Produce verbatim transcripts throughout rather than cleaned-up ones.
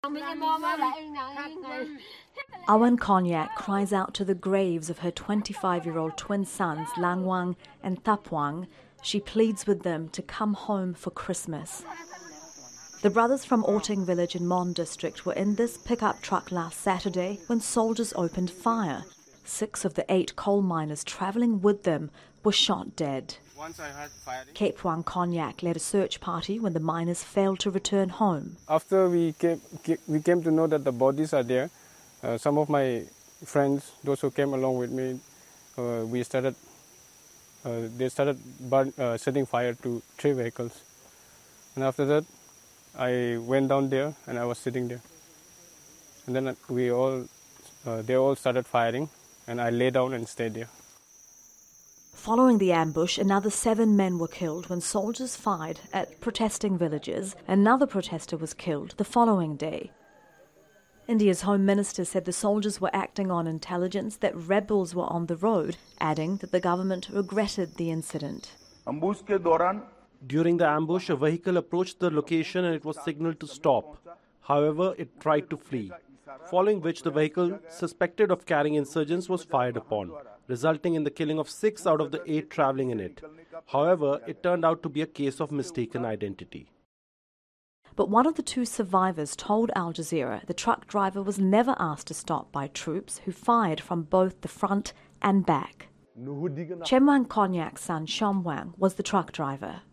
Awan Konyak cries out to the graves of her twenty-five-year-old twin sons, Langwang and Thapwang. She pleads with them to come home for Christmas. The brothers from Orting village in Mon district were in this pickup truck last Saturday when soldiers opened fire. Six of the eight coal miners travelling with them were shot dead. Kepwang Konyak led a search party when the miners failed to return home. After we came, we came to know that the bodies are there, uh, some of my friends, those who came along with me, uh, we started. Uh, they started burn, uh, setting fire to three vehicles, and after that, I went down there and I was sitting there, and then we all, uh, they all started firing, and I lay down and stayed there. Following the ambush, another seven men were killed when soldiers fired at protesting villagers. Another protester was killed the following day. India's Home Minister said the soldiers were acting on intelligence that rebels were on the road, adding that the government regretted the incident. During the ambush, a vehicle approached the location and it was signaled to stop. However, it tried to flee, following which the vehicle suspected of carrying insurgents was fired upon, resulting in the killing of six out of the eight travelling in it. However, it turned out to be a case of mistaken identity. But one of the two survivors told Al Jazeera the truck driver was never asked to stop by troops who fired from both the front and back. Chemwang Konyak's son Shomwang was the truck driver.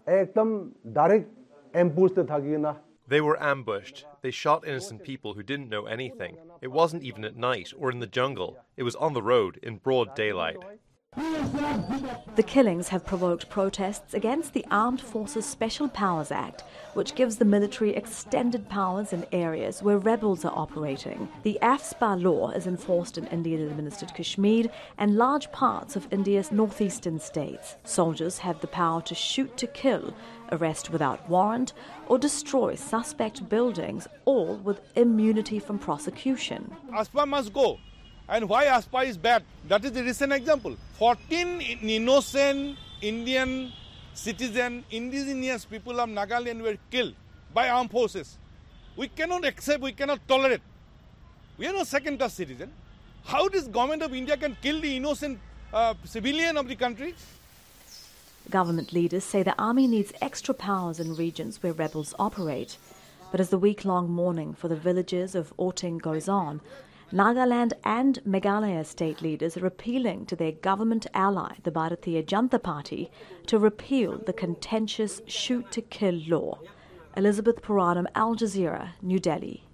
They were ambushed. They shot innocent people who didn't know anything. It wasn't even at night or in the jungle. It was on the road in broad daylight. The killings have provoked protests against the Armed Forces Special Powers Act, which gives the military extended powers in areas where rebels are operating. The AFSPA law is enforced in Indian-administered Kashmir and large parts of India's northeastern states. Soldiers have the power to shoot to kill, arrest without warrant, or destroy suspect buildings, all with immunity from prosecution. AFSPA must go. And why AFSPA is bad? That is the recent example. fourteen innocent Indian citizens, indigenous people of Nagaland were killed by armed forces. We cannot accept, we cannot tolerate. We are not second-class citizens. How this government of India can kill the innocent uh, civilian of the country? Government leaders say the army needs extra powers in regions where rebels operate. But as the week-long mourning for the villagers of Orting goes on, Nagaland and Meghalaya state leaders are appealing to their government ally, the Bharatiya Janata Party, to repeal the contentious shoot-to-kill law. Elizabeth Puranam, Al Jazeera, New Delhi.